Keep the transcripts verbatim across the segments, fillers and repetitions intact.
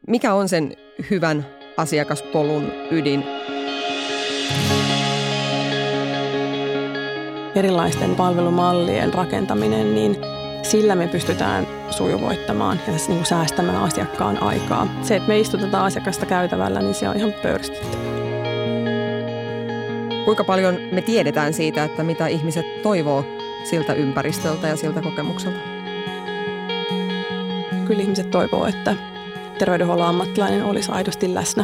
Mikä on sen hyvän asiakaspolun ydin? Erilaisten palvelumallien rakentaminen, niin sillä me pystytään sujuvoittamaan ja niin kuin säästämään asiakkaan aikaa. Se, että me istutetaan asiakasta käytävällä, niin se on ihan pöyristyttävää. Kuinka paljon me tiedetään siitä, että mitä ihmiset toivoo siltä ympäristöltä ja siltä kokemukselta? Kyllä ihmiset toivoo, että terveydenhuollon ammattilainen olisi aidosti läsnä.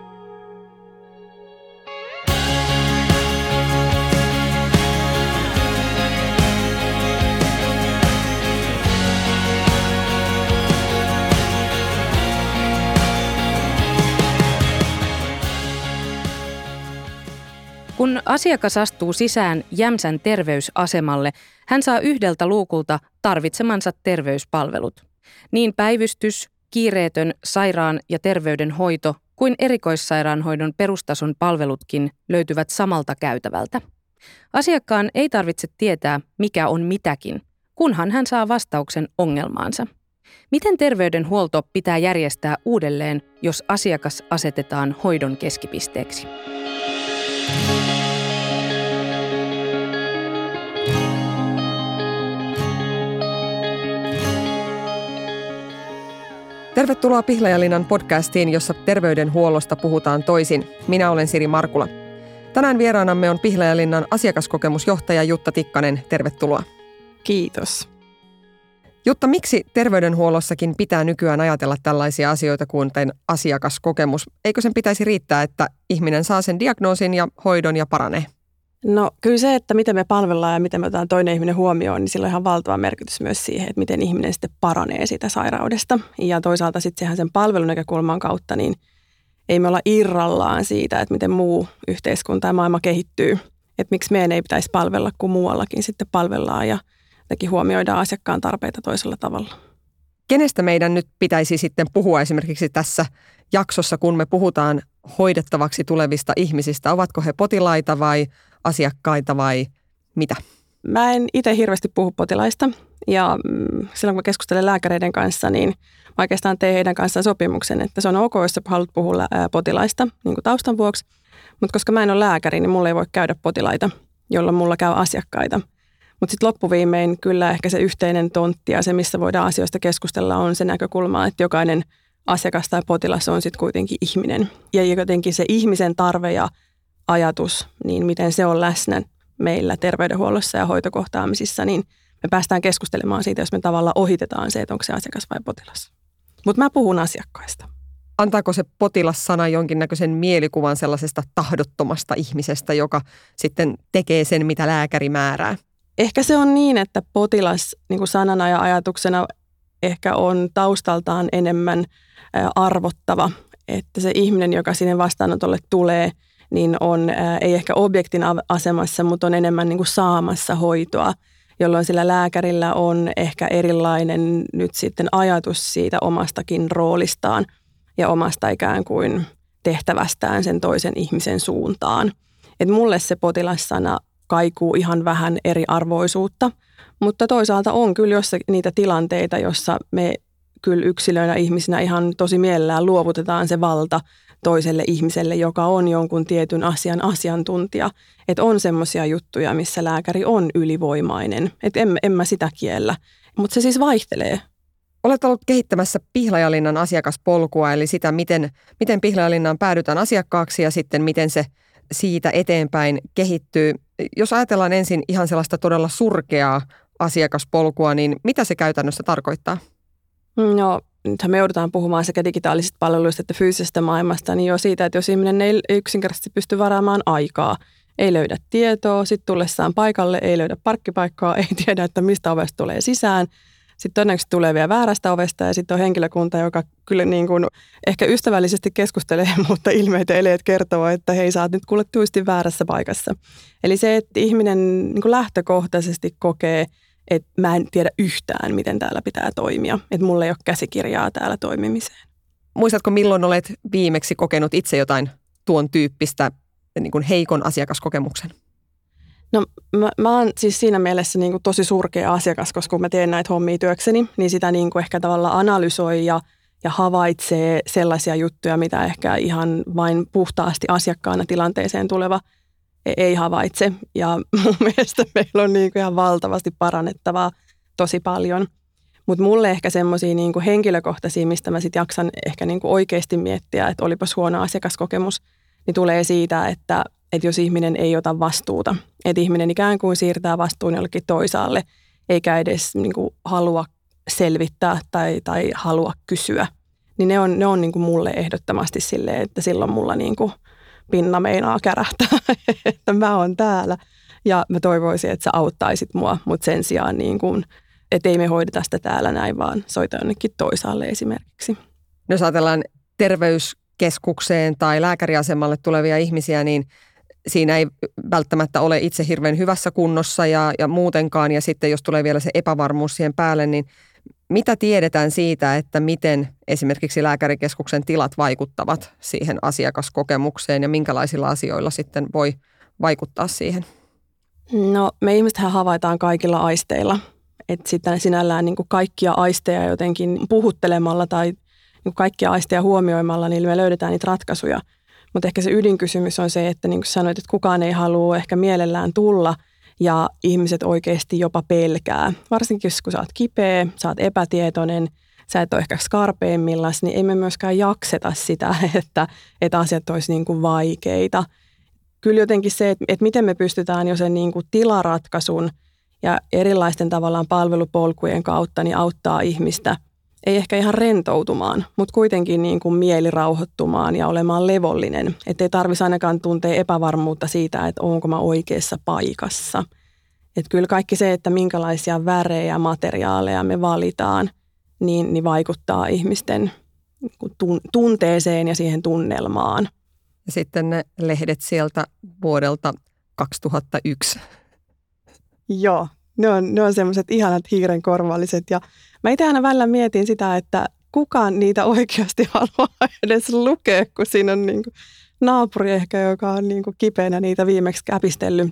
Kun asiakas astuu sisään Jämsän terveysasemalle, hän saa yhdeltä luukulta tarvitsemansa terveyspalvelut. Niin päivystys, kiireetön sairaan- ja terveydenhoito kuin erikoissairaanhoidon perustason palvelutkin löytyvät samalta käytävältä. Asiakkaan ei tarvitse tietää, mikä on mitäkin, kunhan hän saa vastauksen ongelmaansa. Miten terveydenhuolto pitää järjestää uudelleen, jos asiakas asetetaan hoidon keskipisteeksi? Tervetuloa Pihlajalinnan podcastiin, jossa terveydenhuollosta puhutaan toisin. Minä olen Siri Markula. Tänään vieraanamme on Pihlajalinnan asiakaskokemusjohtaja Jutta Tikkanen. Tervetuloa. Kiitos. Jutta, miksi terveydenhuollossakin pitää nykyään ajatella tällaisia asioita kuin asiakaskokemus? Eikö sen pitäisi riittää, että ihminen saa sen diagnoosin ja hoidon ja paranee? No kyllä se, että miten me palvellaan ja miten me otetaan toinen ihminen huomioon, niin sillä on ihan valtava merkitys myös siihen, että miten ihminen sitten paranee siitä sairaudesta. Ja toisaalta sitten sehän sen palvelun näkökulman kautta, niin ei me olla irrallaan siitä, että miten muu yhteiskunta ja maailma kehittyy. Että miksi meidän ei pitäisi palvella, kun muuallakin sitten palvellaan ja jotenkin huomioidaan asiakkaan tarpeita toisella tavalla. Kenestä meidän nyt pitäisi sitten puhua esimerkiksi tässä jaksossa, kun me puhutaan hoidettavaksi tulevista ihmisistä? Ovatko he potilaita vai asiakkaita vai mitä? Mä en itse hirveästi puhu potilaista ja silloin kun mä keskustelen lääkäreiden kanssa, niin mä oikeastaan teen heidän kanssaan sopimuksen, että se on ok, jos sä haluat puhua potilaista niin kuin taustan vuoksi, mutta koska mä en ole lääkäri, niin mulla ei voi käydä potilaita, jolloin mulla käy asiakkaita. Mutta sitten loppuviimein kyllä ehkä se yhteinen tontti ja se, missä voidaan asioista keskustella, on se näkökulma, että jokainen asiakas tai potilas on sitten kuitenkin ihminen. Ja jotenkin se ihmisen tarve ja ajatus, niin miten se on läsnä meillä terveydenhuollossa ja hoitokohtaamisissa, niin me päästään keskustelemaan siitä, jos me tavallaan ohitetaan se, että onko se asiakas vai potilas. Mutta mä puhun asiakkaista. Antaako se potilassana jonkinnäköisen mielikuvan sellaisesta tahdottomasta ihmisestä, joka sitten tekee sen, mitä lääkäri määrää? Ehkä se on niin, että potilas niin kuin sanana ja ajatuksena ehkä on taustaltaan enemmän arvottava, että se ihminen, joka sinne vastaanotolle tulee, niin on, ää, ei ehkä objektin asemassa, mutta on enemmän niin kuin saamassa hoitoa, jolloin sillä lääkärillä on ehkä erilainen nyt sitten ajatus siitä omastakin roolistaan ja omasta ikään kuin tehtävästään sen toisen ihmisen suuntaan. Et mulle se potilassana kaikuu ihan vähän eriarvoisuutta, mutta toisaalta on kyllä jossakin niitä tilanteita, jossa me kyllä yksilöinä ihmisinä ihan tosi mielellään luovutetaan se valta toiselle ihmiselle, joka on jonkun tietyn asian asiantuntija. Että on semmoisia juttuja, missä lääkäri on ylivoimainen. Että en, en mä sitä kiellä, mutta se siis vaihtelee. Olet ollut kehittämässä Pihlajalinnan asiakaspolkua, eli sitä, miten, miten Pihlajalinnaan päädytään asiakkaaksi ja sitten miten se siitä eteenpäin kehittyy. Jos ajatellaan ensin ihan sellaista todella surkeaa asiakaspolkua, niin mitä se käytännössä tarkoittaa? No, nythän me joudutaan puhumaan sekä digitaalisista palveluista että fyysisestä maailmasta, niin jo siitä, että jos ihminen ei yksinkertaisesti pysty varaamaan aikaa, ei löydä tietoa, sitten tullessaan paikalle ei löydä parkkipaikkaa, ei tiedä, että mistä ovesta tulee sisään. Sitten todennäköisesti tulee vielä väärästä ovesta ja sitten on henkilökunta, joka kyllä niin kuin ehkä ystävällisesti keskustelee, mutta ilmeet ja eleet kertoo, että hei, sä oot nyt kuule tuisti väärässä paikassa. Eli se, että ihminen niin kuin lähtökohtaisesti kokee, että mä en tiedä yhtään, miten täällä pitää toimia. Että mulla ei ole käsikirjaa täällä toimimiseen. Muistatko, milloin olet viimeksi kokenut itse jotain tuon tyyppistä niin kuin heikon asiakaskokemuksen? No mä, mä oon siis siinä mielessä niin kuin tosi surkea asiakas, koska kun mä teen näitä hommia työkseni, niin sitä niin kuin ehkä tavallaan analysoi ja ja havaitsee sellaisia juttuja, mitä ehkä ihan vain puhtaasti asiakkaana tilanteeseen tuleva ei havaitse. Ja mun mielestä meillä on niin kuin ihan valtavasti parannettavaa tosi paljon. Mutta mulle ehkä semmoisia niin kuin henkilökohtaisia, mistä mä sitten jaksan ehkä niin kuin oikeasti miettiä, että olipas huono asiakaskokemus, niin tulee siitä, että, että jos ihminen ei ota vastuuta, että ihminen ikään kuin siirtää vastuun jollekin toisaalle, eikä edes niin kuin halua selvittää tai, tai halua kysyä, niin ne on, ne on niin kuin mulle ehdottomasti silleen, että silloin mulla niin kuin pinna meinaa kärähtää, että mä oon täällä ja mä toivoisin, että sä auttaisit mua, mutta sen sijaan niin kuin, että ei me hoideta sitä täällä näin, vaan soita jonnekin toisaalle esimerkiksi. Jos ajatellaan terveyskeskukseen tai lääkäriasemalle tulevia ihmisiä, niin siinä ei välttämättä ole itse hirveän hyvässä kunnossa ja, ja muutenkaan. Ja sitten jos tulee vielä se epävarmuus siihen päälle, niin mitä tiedetään siitä, että miten esimerkiksi lääkärikeskuksen tilat vaikuttavat siihen asiakaskokemukseen ja minkälaisilla asioilla sitten voi vaikuttaa siihen? No me ihmisethän havaitaan kaikilla aisteilla. Että sitten sinällään niin kuin kaikkia aisteja jotenkin puhuttelemalla tai niin kuin kaikkia aisteja huomioimalla, niin me löydetään niitä ratkaisuja. Mutta ehkä se ydinkysymys on se, että niin kuin sanoit, että kukaan ei halua ehkä mielellään tulla ja ihmiset oikeasti jopa pelkää. Varsinkin kun sä oot kipeä, sä oot epätietoinen, sä et ole ehkä skarpeimmillas, niin ei me myöskään jakseta sitä, että, että asiat olisi niin kuin vaikeita. Kyllä jotenkin se, että, että miten me pystytään jo sen niin kuin tilaratkaisun ja erilaisten tavallaan palvelupolkujen kautta niin auttaa ihmistä, ei ehkä ihan rentoutumaan, mutta kuitenkin niin kuin mieli rauhoittumaan ja olemaan levollinen. Että ei tarvitsisi ainakaan tuntea epävarmuutta siitä, että onko mä oikeassa paikassa. Että kyllä kaikki se, että minkälaisia värejä ja materiaaleja me valitaan, niin, niin vaikuttaa ihmisten tunteeseen ja siihen tunnelmaan. Ja sitten ne lehdet sieltä vuodelta kaksituhattayksi. Joo, ne on, ne on semmoiset ihanat hiirenkorvalliset ja mä itse aina välillä mietin sitä, että kukaan niitä oikeasti haluaa edes lukea, kun siinä on niin kuin naapuri ehkä, joka on niin kuin kipeänä niitä viimeksi käpistellyt.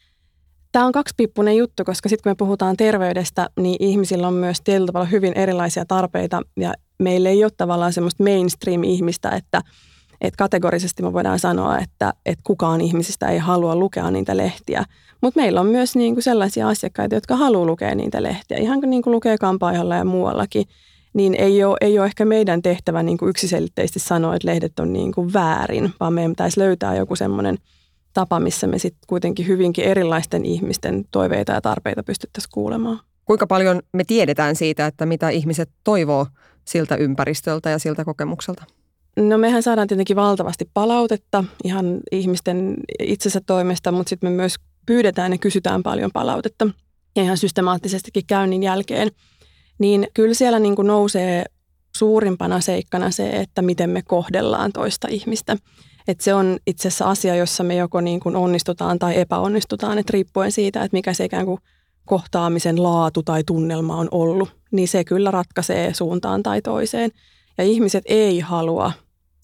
Tämä on kaksipippunen juttu, koska sitten kun me puhutaan terveydestä, niin ihmisillä on myös tietyllä tavalla hyvin erilaisia tarpeita ja meillä ei ole tavallaan semmoista mainstream-ihmistä, että että kategorisesti me voidaan sanoa, että, että kukaan ihmisistä ei halua lukea niitä lehtiä. Mutta meillä on myös niin kuin sellaisia asiakkaita, jotka haluaa lukea niitä lehtiä. Ihan kuin, niin kuin lukee kampaajalla ja muuallakin, niin ei ole, ei ole ehkä meidän tehtävä niin kuin yksiselitteisesti sanoa, että lehdet on niin kuin väärin, vaan meidän pitäisi löytää joku semmoinen tapa, missä me sitten kuitenkin hyvinkin erilaisten ihmisten toiveita ja tarpeita pystyttäisiin kuulemaan. Kuinka paljon me tiedetään siitä, että mitä ihmiset toivoo siltä ympäristöltä ja siltä kokemukselta? No mehän saadaan tietenkin valtavasti palautetta ihan ihmisten itsensä toimesta, mutta sitten me myös pyydetään ja kysytään paljon palautetta ja ihan systemaattisestikin käynnin jälkeen. Niin kyllä siellä niin kuin nousee suurimpana seikkana se, että miten me kohdellaan toista ihmistä. Että se on itse asiassa asia, jossa me joko niin kuin onnistutaan tai epäonnistutaan, että riippuen siitä, että mikä se ikään kuin kohtaamisen laatu tai tunnelma on ollut, niin se kyllä ratkaisee suuntaan tai toiseen. Ja ihmiset ei halua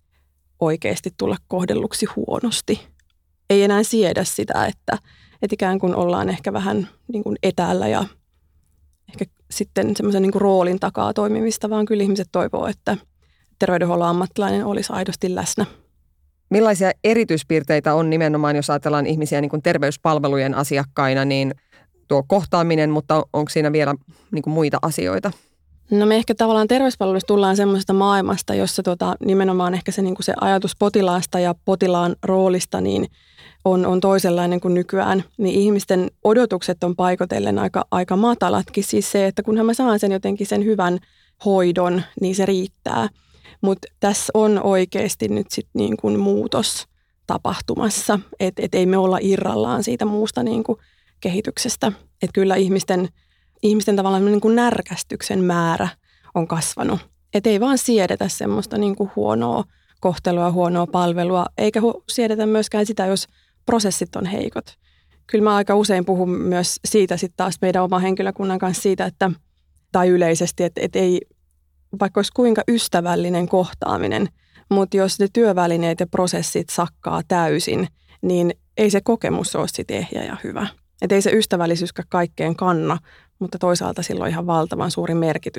oikeasti tulla kohdelluksi huonosti. Ei enää siedä sitä, että, että ikään kuin ollaan ehkä vähän niin kuin etäällä ja ehkä sitten semmoisen niin kuin roolin takaa toimimista, vaan kyllä ihmiset toivoo, että terveydenhuollon ammattilainen olisi aidosti läsnä. Millaisia erityispiirteitä on nimenomaan, jos ajatellaan ihmisiä niin kuin terveyspalvelujen asiakkaina, niin tuo kohtaaminen, mutta onko siinä vielä niin kuin muita asioita? No me ehkä tavallaan terveyspalveluissa tullaan semmoisesta maailmasta, jossa tota, nimenomaan ehkä se, niin kuin se ajatus potilaasta ja potilaan roolista niin on, on toisenlainen kuin nykyään. Niin ihmisten odotukset on paikotellen aika, aika matalatkin. Siis se, että kunhan mä saan sen jotenkin sen hyvän hoidon, niin se riittää. Mutta tässä on oikeasti nyt sitten niin kuin muutos tapahtumassa, että et ei me olla irrallaan siitä muusta niin kuin kehityksestä. Että kyllä ihmisten... Ihmisten tavallaan niin kuin närkästyksen määrä on kasvanut. Että ei vaan siedetä semmoista niin kuin huonoa kohtelua, huonoa palvelua, eikä hu- siedetä myöskään sitä, jos prosessit on heikot. Kyllä mä aika usein puhun myös siitä sitten taas meidän oman henkilökunnan kanssa siitä, että, tai yleisesti, että, että ei, vaikka olisi kuinka ystävällinen kohtaaminen, mutta jos ne työvälineet ja prosessit sakkaa täysin, niin ei se kokemus ole sitten ehjä ja hyvä. Että ei se ystävällisyyskään kaikkeen kanna, mutta toisaalta sillä on ihan valtavan suuri merkitys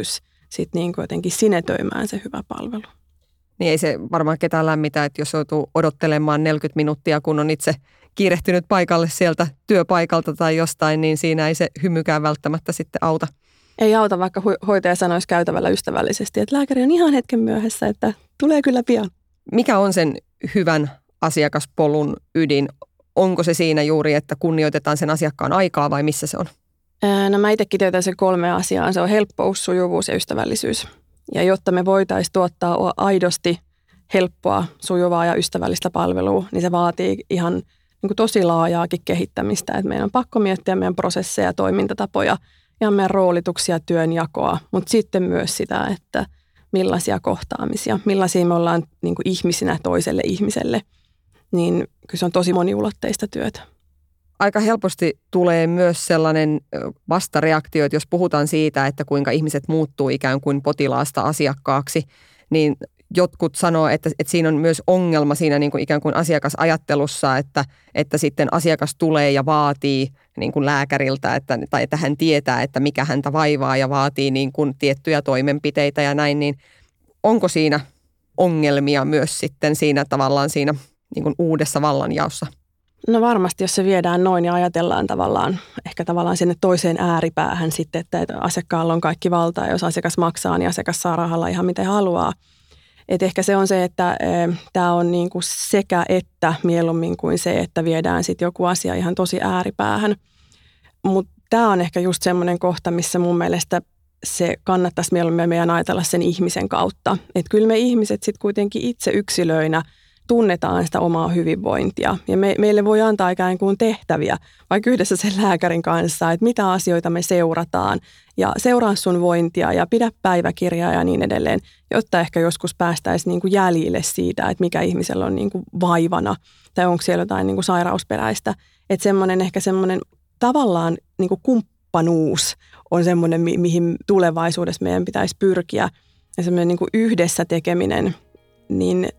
sit niin kuin jotenkin sinetöimään se hyvä palvelu. Niin ei se varmaan ketään lämmitä, että jos joutuu odottelemaan neljäkymmentä minuuttia, kun on itse kiirehtynyt paikalle sieltä työpaikalta tai jostain, niin siinä ei se hymykään välttämättä sitten auta. Ei auta, vaikka hoitaja sanoisi käytävällä ystävällisesti, että lääkäri on ihan hetken myöhässä, että tulee kyllä pian. Mikä on sen hyvän asiakaspolun ydin? Onko se siinä juuri, että kunnioitetaan sen asiakkaan aikaa vai missä se on? No mä itse kiteytän sen kolme asiaa. Se on helppous, sujuvuus ja ystävällisyys. Ja jotta me voitaisiin tuottaa aidosti helppoa, sujuvaa ja ystävällistä palvelua, niin se vaatii ihan niin kuin tosi laajaakin kehittämistä. Että meidän on pakko miettiä meidän prosesseja, toimintatapoja ja meidän roolituksia, työnjakoa, mutta sitten myös sitä, että millaisia kohtaamisia, millaisia me ollaan niin kuin ihmisinä toiselle ihmiselle, niin kyllä se on tosi moniulotteista työtä. Aika helposti tulee myös sellainen vastareaktio, että jos puhutaan siitä, että kuinka ihmiset muuttuu ikään kuin potilaasta asiakkaaksi, niin jotkut sanoo, että, että siinä on myös ongelma siinä niin kuin ikään kuin asiakasajattelussa, että, että sitten asiakas tulee ja vaatii niin kuin lääkäriltä, että, tai että hän tietää, että mikä häntä vaivaa ja vaatii niin kuin tiettyjä toimenpiteitä ja näin, niin onko siinä ongelmia myös sitten siinä tavallaan siinä niin kuin uudessa vallanjaossa? No varmasti, jos se viedään noin ja ajatellaan tavallaan, ehkä tavallaan sinne toiseen ääripäähän sitten, että asiakkaalla on kaikki valta ja jos asiakas maksaa, niin asiakas saa rahalla ihan miten haluaa. Et ehkä se on se, että e, tämä on niinku sekä että mieluummin kuin se, että viedään sitten joku asia ihan tosi ääripäähän. Mutta tämä on ehkä just semmoinen kohta, missä mun mielestä se kannattaisi mieluummin meidän ajatella sen ihmisen kautta. Että kyllä me ihmiset sitten kuitenkin itse yksilöinä tunnetaan sitä omaa hyvinvointia ja me, meille voi antaa ikään kuin tehtäviä vaikka yhdessä sen lääkärin kanssa, että mitä asioita me seurataan ja seuraa sun vointia ja pidä päiväkirjaa ja niin edelleen, jotta ehkä joskus päästäisiin niin kuin jäljille siitä, että mikä ihmisellä on niin kuin vaivana tai onko siellä jotain niin kuin sairausperäistä. Että semmoinen ehkä semmoinen tavallaan niin kuin kumppanuus on semmoinen, mi- mihin tulevaisuudessa meidän pitäisi pyrkiä ja semmoinen niin kuin yhdessä tekeminen, niin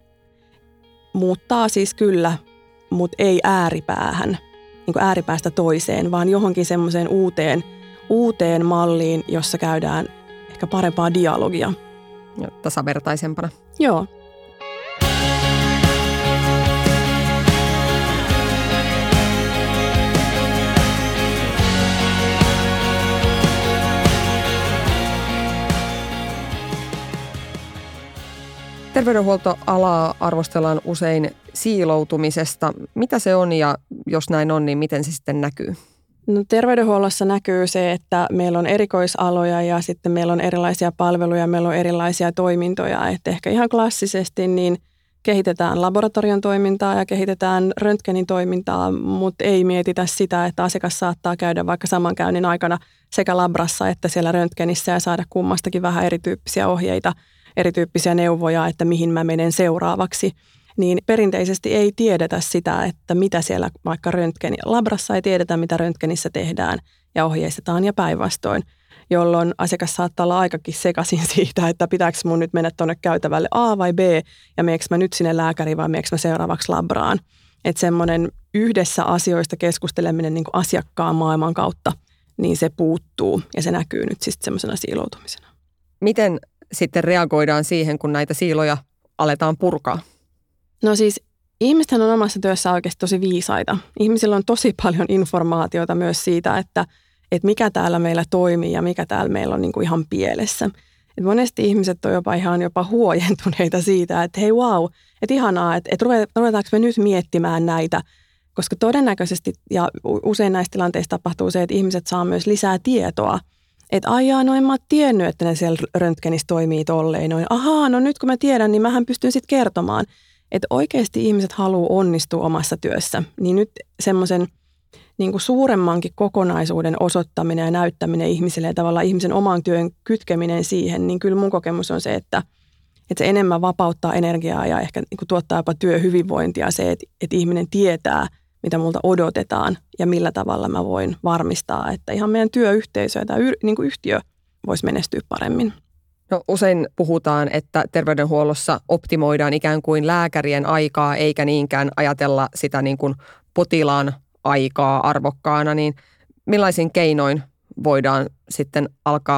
muuttaa siis kyllä, mutta ei ääripäähän, niin kuin ääripäästä toiseen, vaan johonkin semmoiseen uuteen, uuteen malliin, jossa käydään ehkä parempaa dialogia. Ja tasavertaisempana. Joo. Terveydenhuoltoalaa arvostellaan usein siiloutumisesta. Mitä se on ja jos näin on, niin miten se sitten näkyy? No, terveydenhuollossa näkyy se, että meillä on erikoisaloja ja sitten meillä on erilaisia palveluja, meillä on erilaisia toimintoja. Että ehkä ihan klassisesti niin kehitetään laboratorion toimintaa ja kehitetään röntgenin toimintaa, mutta ei mietitä sitä, että asiakas saattaa käydä vaikka samankäynnin aikana sekä labrassa että siellä röntgenissä ja saada kummastakin vähän erityyppisiä ohjeita, erityyppisiä neuvoja, että mihin mä menen seuraavaksi. Niin perinteisesti ei tiedetä sitä, että mitä siellä vaikka röntgeni, labrassa ei tiedetä, mitä röntgenissä tehdään ja ohjeistetaan ja päinvastoin, jolloin asiakas saattaa olla aikakin sekaisin siitä, että pitääkö mun nyt mennä tuonne käytävälle A vai B ja meneekö mä nyt sinne lääkäriin vai meneekö mä seuraavaksi labraan. Että semmoinen yhdessä asioista keskusteleminen niin kuin asiakkaan maailman kautta, niin se puuttuu ja se näkyy nyt siis semmoisena siiloutumisena. Miten sitten reagoidaan siihen, kun näitä siiloja aletaan purkaa? No siis ihmisethän on omassa työssä oikeasti tosi viisaita. Ihmisillä on tosi paljon informaatiota myös siitä, että, että mikä täällä meillä toimii ja mikä täällä meillä on niin kuin ihan pielessä. Et monesti ihmiset on jopa ihan jopa huojentuneita siitä, että hei wow, että ihanaa, että, että ruvetaanko me nyt miettimään näitä, koska todennäköisesti ja usein näissä tilanteissa tapahtuu se, että ihmiset saa myös lisää tietoa. Että aijaa, no en mä ole tiennyt, että ne siellä röntgenissä toimii tolleen. Noin. Ahaa, no nyt kun mä tiedän, niin mähän pystyn sitten kertomaan. Että oikeasti ihmiset haluaa onnistua omassa työssä. Niin nyt semmoisen niin kuin suuremmankin kokonaisuuden osoittaminen ja näyttäminen ihmisille ja tavallaan ihmisen oman työn kytkeminen siihen, niin kyllä mun kokemus on se, että, että se enemmän vapauttaa energiaa ja ehkä niin kuin tuottaa jopa työhyvinvointia se, että, että ihminen tietää, mitä multa odotetaan ja millä tavalla mä voin varmistaa, että ihan meidän työyhteisö tai y- niin kuin yhtiö voisi menestyä paremmin. No, usein puhutaan, että terveydenhuollossa optimoidaan ikään kuin lääkärien aikaa eikä niinkään ajatella sitä niin kuin potilaan aikaa arvokkaana, niin millaisin keinoin voidaan sitten alkaa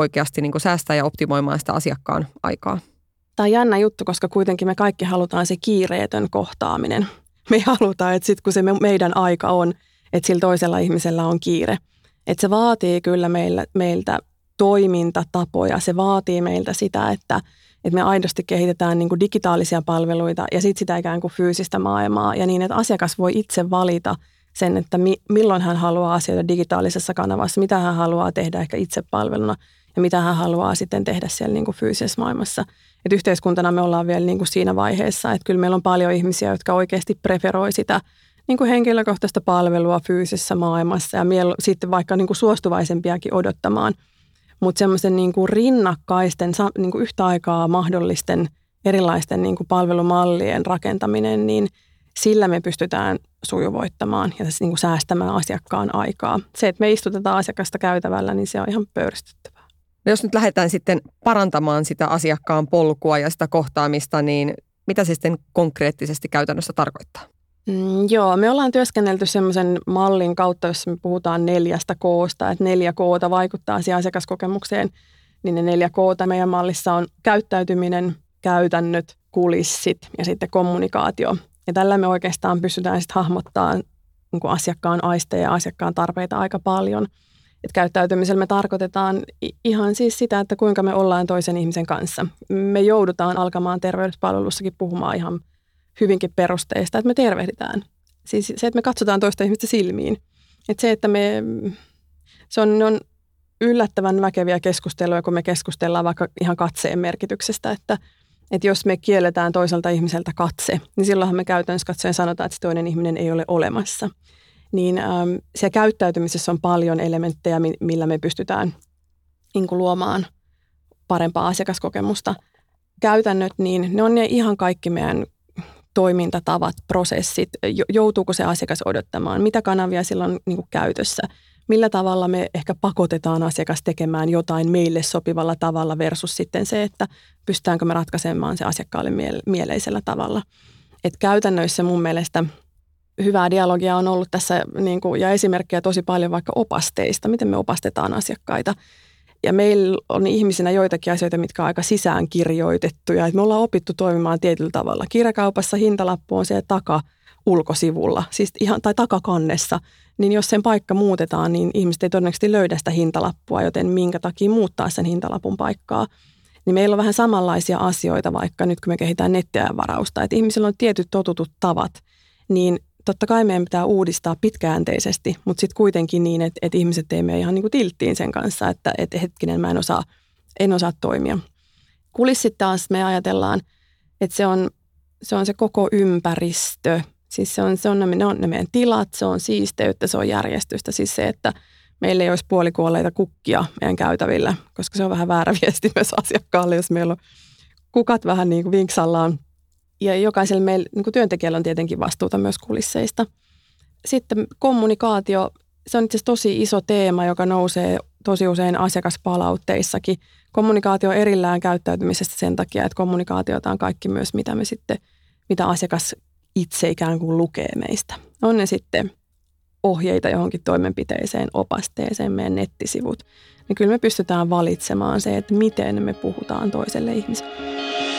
oikeasti niin kuin säästää ja optimoimaan sitä asiakkaan aikaa? Tämä on jännä juttu, koska kuitenkin me kaikki halutaan se kiireetön kohtaaminen. Me halutaan, että sitten kun se meidän aika on, että sillä toisella ihmisellä on kiire. Että se vaatii kyllä meillä, meiltä toimintatapoja, se vaatii meiltä sitä, että, että me aidosti kehitetään niin kuin digitaalisia palveluita ja sitten sitä ikään kuin fyysistä maailmaa ja niin, että asiakas voi itse valita sen, että mi, milloin hän haluaa asioida digitaalisessa kanavassa, mitä hän haluaa tehdä ehkä itse palveluna ja mitä hän haluaa sitten tehdä siellä niin kuin fyysisessä maailmassa. Et yhteiskuntana me ollaan vielä niin kuin siinä vaiheessa, että kyllä meillä on paljon ihmisiä, jotka oikeasti preferoi sitä niin kuin henkilökohtaista palvelua fyysisessä maailmassa ja miel- sitten vaikka niin kuin suostuvaisempiakin odottamaan. Mutta semmoisen niin kuin rinnakkaisten, niin kuin yhtä aikaa mahdollisten erilaisten niin kuin palvelumallien rakentaminen, niin sillä me pystytään sujuvoittamaan ja niin kuin säästämään asiakkaan aikaa. Se, että me istutetaan asiakasta käytävällä, niin se on ihan pöyristyttävää. No jos nyt lähdetään sitten parantamaan sitä asiakkaan polkua ja sitä kohtaamista, niin mitä se sitten konkreettisesti käytännössä tarkoittaa? Mm, joo, me ollaan työskennelty semmoisen mallin kautta, jossa me puhutaan neljästä koosta, että neljä koota vaikuttaa siihen asiakaskokemukseen, niin ne neljä koota meidän mallissa on käyttäytyminen, käytännöt, kulissit ja sitten kommunikaatio. Ja tällä me oikeastaan pystytään sitten hahmottamaan niin kuin asiakkaan aisteja ja asiakkaan tarpeita aika paljon. Et käyttäytymisellä me tarkoitetaan ihan siis sitä, että kuinka me ollaan toisen ihmisen kanssa. Me joudutaan alkamaan terveyspalvelussakin puhumaan ihan hyvinkin perusteista, että me tervehditään. Siis se, että me katsotaan toista ihmistä silmiin. Että se, että me, se on, ne on yllättävän väkeviä keskusteluja, kun me keskustellaan vaikka ihan katseen merkityksestä, että, että jos me kielletään toiselta ihmiseltä katse, niin silloinhan me käytännössä katsoen sanotaan, että se toinen ihminen ei ole olemassa. Niin ähm, siellä käyttäytymisessä on paljon elementtejä, millä me pystytään niin kuin luomaan parempaa asiakaskokemusta. Käytännöt, niin ne on ne ihan kaikki meidän toimintatavat, prosessit, joutuuko se asiakas odottamaan, mitä kanavia sillä on niin kuin käytössä, millä tavalla me ehkä pakotetaan asiakas tekemään jotain meille sopivalla tavalla versus sitten se, että pystytäänkö me ratkaisemaan se asiakkaalle mieleisellä tavalla. Et käytännöissä mun mielestä hyvää dialogia on ollut tässä niin kuin, ja esimerkkejä tosi paljon vaikka opasteista, miten me opastetaan asiakkaita. Ja meillä on ihmisinä joitakin asioita, mitkä on aika sisäänkirjoitettuja. Me ollaan opittu toimimaan tietyllä tavalla. Kirjakaupassa hintalappu on siellä taka-ulkosivulla, siis ihan, tai takakannessa. Niin jos sen paikka muutetaan, niin ihmiset ei todennäköisesti löydä sitä hintalappua, joten minkä takia muuttaa sen hintalapun paikkaa. Niin meillä on vähän samanlaisia asioita, vaikka nyt kun me kehitetään nettiajanvarausta, että ihmisillä on tietyt totutut tavat, niin totta kai meidän pitää uudistaa pitkäjänteisesti, mutta sitten kuitenkin niin, että, että ihmiset ei mene ihan niin kuin tilttiin sen kanssa, että, että hetkinen, mä en osaa, en osaa toimia. Kulissit taas me ajatellaan, että se on se, on se koko ympäristö. Siis se on, se on ne, ne on ne meidän tilat, se on siisteyttä, se on järjestystä. Siis se, että meillä ei olisi puolikuolleita kukkia meidän käytävillä, koska se on vähän väärä viesti myös asiakkaalle, jos meillä on kukat vähän niin kuin vinksallaan. Ja jokaisella meillä niin kuin työntekijällä on tietenkin vastuuta myös kulisseista. Sitten kommunikaatio, se on itse asiassa tosi iso teema, joka nousee tosi usein asiakaspalautteissakin. Kommunikaatio on erillään käyttäytymisestä sen takia, että kommunikaatiota on kaikki myös, mitä me sitten, mitä asiakas itse ikään kuin lukee meistä. On ne sitten ohjeita johonkin toimenpiteeseen, opasteeseen, meidän nettisivut. Niin kyllä me pystytään valitsemaan se, että miten me puhutaan toiselle ihmiselle.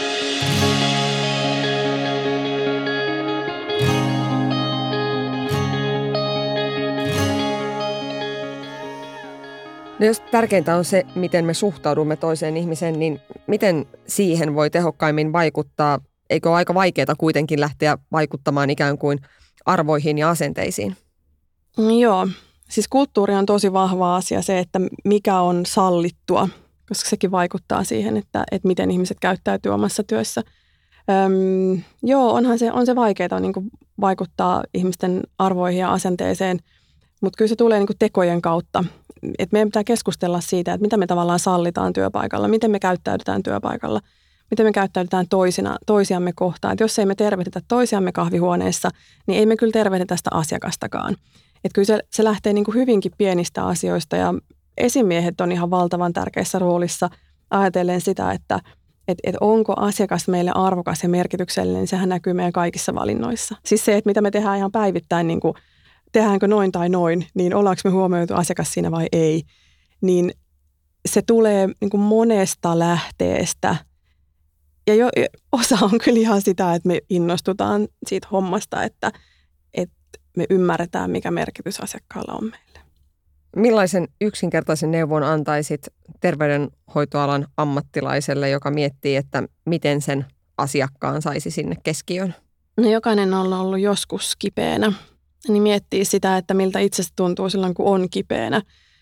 No jos tärkeintä on se, miten me suhtaudumme toiseen ihmiseen, niin miten siihen voi tehokkaimmin vaikuttaa? Eikö ole aika vaikeaa kuitenkin lähteä vaikuttamaan ikään kuin arvoihin ja asenteisiin? Joo, siis kulttuuri on tosi vahva asia se, että mikä on sallittua, koska sekin vaikuttaa siihen, että, että miten ihmiset käyttäytyy omassa työssä. Öm, joo, onhan se, on se vaikeaa niin kuin vaikuttaa ihmisten arvoihin ja asenteeseen, mutta kyllä se tulee niin kuin tekojen kautta. Et meidän pitää keskustella siitä, että mitä me tavallaan sallitaan työpaikalla, miten me käyttäydytään työpaikalla, miten me käyttäydytään toisina, toisiamme kohtaan. Et jos ei me tervehditä toisiamme kahvihuoneessa, niin ei me kyllä tervehditä sitä asiakastakaan. Et kyllä se, se lähtee niin kuin hyvinkin pienistä asioista ja esimiehet on ihan valtavan tärkeässä roolissa ajatellen sitä, että et, et onko asiakas meille arvokas ja merkityksellinen, niin sehän näkyy meidän kaikissa valinnoissa. Siis se, että mitä me tehdään ihan päivittäin, niin kuin tehdäänkö noin tai noin, niin ollaanko me huomioitu asiakas siinä vai ei, niin se tulee niin kuin monesta lähteestä. Ja jo, osa on kyllä ihan sitä, että me innostutaan siitä hommasta, että, että me ymmärretään, mikä merkitys asiakkaalla on meille. Millaisen yksinkertaisen neuvon antaisit terveydenhoitoalan ammattilaiselle, joka miettii, että miten sen asiakkaan saisi sinne keskiöön? No jokainen on ollut joskus kipeänä, niin miettii sitä, että miltä itsestä tuntuu silloin, kun on kipeänä.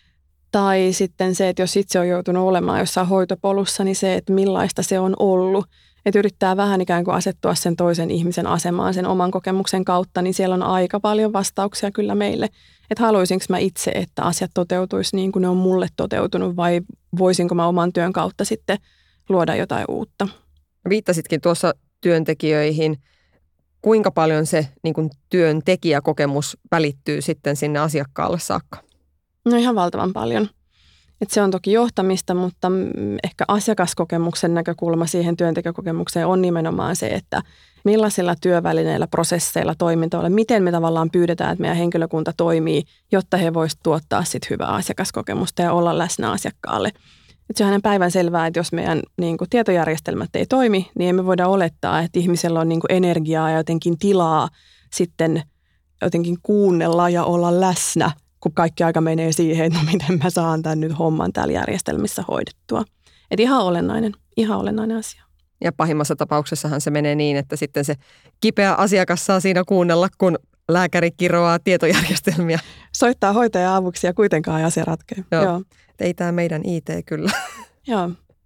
Tai sitten se, että jos itse on joutunut olemaan jossain hoitopolussa, niin se, että millaista se on ollut. Että yrittää vähän ikään kuin asettua sen toisen ihmisen asemaan sen oman kokemuksen kautta, niin siellä on aika paljon vastauksia kyllä meille. Että haluaisinko mä itse, että asiat toteutuisi niin kuin ne on mulle toteutunut vai voisinko mä oman työn kautta sitten luoda jotain uutta. Viittasitkin tuossa työntekijöihin. Kuinka paljon se niin kuin työntekijäkokemus välittyy sitten sinne asiakkaalle saakka? No ihan valtavan paljon. Et se on toki johtamista, mutta ehkä asiakaskokemuksen näkökulma siihen työntekijäkokemukseen on nimenomaan se, että millaisilla työvälineillä, prosesseilla, toimintoilla, miten me tavallaan pyydetään, että meidän henkilökunta toimii, jotta he voisivat tuottaa sit hyvää asiakaskokemusta ja olla läsnä asiakkaalle. Et se on hänen päivän selvää, että jos meidän niin kuin, tietojärjestelmät ei toimi, niin emme voida olettaa, että ihmisellä on niin kuin, energiaa ja jotenkin tilaa sitten jotenkin kuunnella ja olla läsnä, kun kaikki aika menee siihen, että no miten mä saan tämän nyt homman täällä järjestelmissä hoidettua. Että ihan olennainen, ihan olennainen asia. Ja pahimmassa tapauksessahan se menee niin, että sitten se kipeä asiakas saa siinä kuunnella, kun lääkäri kiroaa tietojärjestelmiä. Soittaa hoitaja avuksi ja kuitenkaan ei asia ratkea. Joo. Joo. Ei tämä meidän I T kyllä. Joo.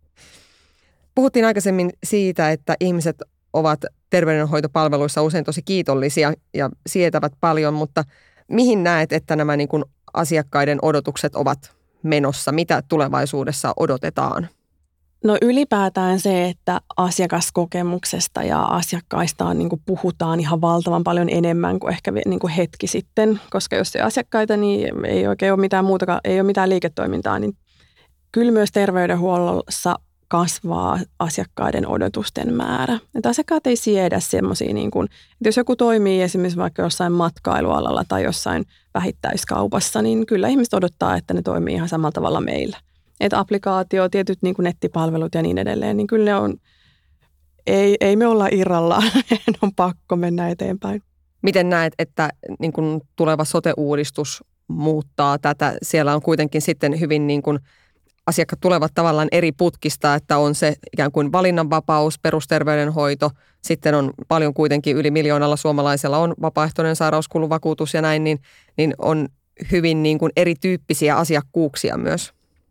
Puhuttiin aikaisemmin siitä, että ihmiset ovat terveydenhoitopalveluissa usein tosi kiitollisia ja sietävät paljon, mutta mihin näet, että nämä niin kuin asiakkaiden odotukset ovat menossa? Mitä tulevaisuudessa odotetaan? No ylipäätään se, että asiakaskokemuksesta ja asiakkaista on, niin kuin puhutaan ihan valtavan paljon enemmän kuin ehkä niin kuin hetki sitten, koska jos ei asiakkaita, niin ei oikein ole mitään muutakaan, ei ole mitään liiketoimintaa, niin kyllä myös terveydenhuollossa kasvaa asiakkaiden odotusten määrä. Että asiakkaat ei siedä semmoisia, niin kuin, että jos joku toimii esimerkiksi vaikka jossain matkailualalla tai jossain vähittäiskaupassa, niin kyllä ihmiset odottaa, että ne toimii ihan samalla tavalla meillä. Että applikaatio, tietyt niin kuin nettipalvelut ja niin edelleen, niin kyllä ne on, ei, ei me olla irrallaan, on pakko mennä eteenpäin. Miten näet, että niin kuin tuleva sote-uudistus muuttaa tätä? Siellä on kuitenkin sitten hyvin niin kuin asiakkaat tulevat tavallaan eri putkista, että on se ikään kuin valinnanvapaus, perusterveydenhoito, sitten on paljon kuitenkin yli miljoonalla suomalaisella on vapaaehtoinen sairauskuluvakuutus ja näin, niin, niin on hyvin niin kuin erityyppisiä asiakkuuksia myös.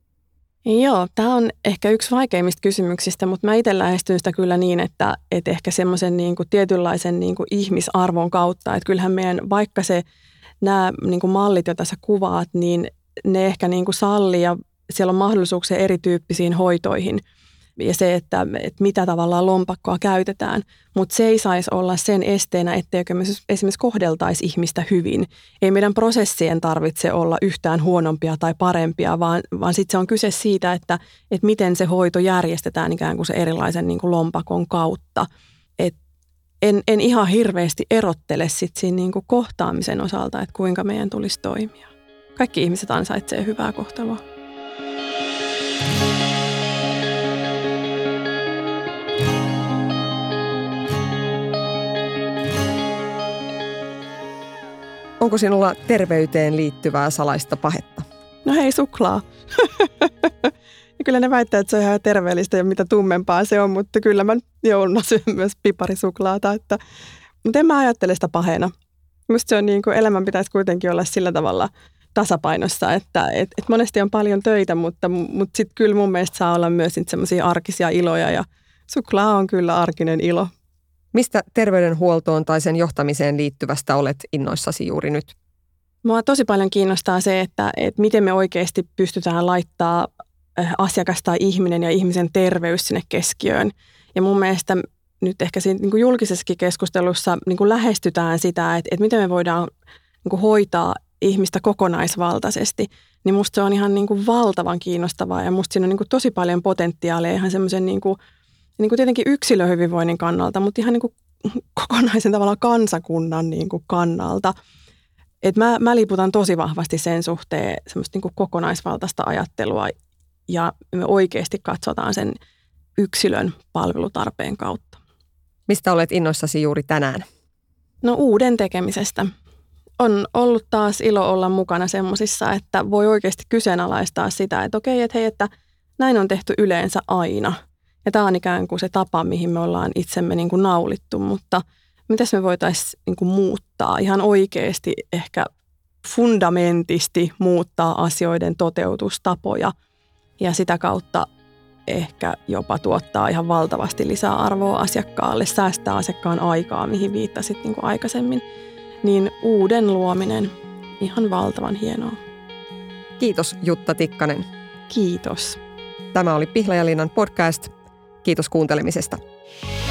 Joo, tämä on ehkä yksi vaikeimmista kysymyksistä, mutta mä itse lähestyn sitä kyllä niin, että, että ehkä semmoisen niin kuin tietynlaisen niin kuin ihmisarvon kautta, että kyllähän meidän vaikka se nämä niin kuin mallit, joita sä kuvaat, niin ne ehkä niin kuin sallii ja siellä on mahdollisuuksia erityyppisiin hoitoihin ja se, että, että mitä tavallaan lompakkoa käytetään, mutta se ei saisi olla sen esteenä, etteikö me esimerkiksi kohdeltaisi ihmistä hyvin. Ei meidän prosessien tarvitse olla yhtään huonompia tai parempia, vaan, vaan sitten se on kyse siitä, että, että miten se hoito järjestetään ikään kuin se erilaisen niin kuin lompakon kautta. Et en, en ihan hirveästi erottele sit siinä niin kuin kohtaamisen osalta, että kuinka meidän tulisi toimia. Kaikki ihmiset ansaitsee hyvää kohtelua. Onko sinulla terveyteen liittyvää salaista pahetta? No hei, suklaa. Ja kyllä ne väittää, että se on ihan terveellistä ja mitä tummempaa se on, mutta kyllä mä jouluna syön myös piparisuklaata. Että, mutta en mä ajattele sitä paheena. Minusta se on niin kuin, elämän pitäisi kuitenkin olla sillä tavalla tasapainossa, että et, et monesti on paljon töitä, mutta, mutta sitten kyllä mun mielestä saa olla myös semmoisia arkisia iloja ja suklaa on kyllä arkinen ilo. Mistä terveydenhuoltoon tai sen johtamiseen liittyvästä olet innoissasi juuri nyt? Mua tosi paljon kiinnostaa se, että, että miten me oikeasti pystytään laittaa asiakas tai ihminen ja ihmisen terveys sinne keskiöön. Ja mun mielestä nyt ehkä siinä niin kuin julkisessakin keskustelussa niin kuin lähestytään sitä, että, että miten me voidaan niin kuin hoitaa ihmistä kokonaisvaltaisesti. Niin musta se on ihan niin kuin valtavan kiinnostavaa ja musta siinä on niin kuin tosi paljon potentiaalia ihan semmoisen niin kuin niin kuin tietenkin yksilöhyvinvoinnin kannalta, mutta ihan niin kuin kokonaisen tavalla kansakunnan niin kuin kannalta. Et mä, mä liputan tosi vahvasti sen suhteen semmoista niin kuin kokonaisvaltaista ajattelua ja me oikeasti katsotaan sen yksilön palvelutarpeen kautta. Mistä olet innoissasi juuri tänään? No uuden tekemisestä. On ollut taas ilo olla mukana semmoisissa, että voi oikeasti kyseenalaistaa sitä, että okei, että hei, että näin on tehty yleensä aina. Ja tämä on ikään kuin se tapa, mihin me ollaan itsemme niin kuin naulittu, mutta mitäs me voitaisiin niin kuin muuttaa ihan oikeasti ehkä fundamentisti muuttaa asioiden toteutustapoja ja sitä kautta ehkä jopa tuottaa ihan valtavasti lisää arvoa asiakkaalle, säästää asiakkaan aikaa, mihin viittasit niin kuin aikaisemmin. Niin uuden luominen, ihan valtavan hienoa. Kiitos Jutta Tikkanen. Kiitos. Tämä oli Pihlajalinnan podcast. Kiitos kuuntelemisesta.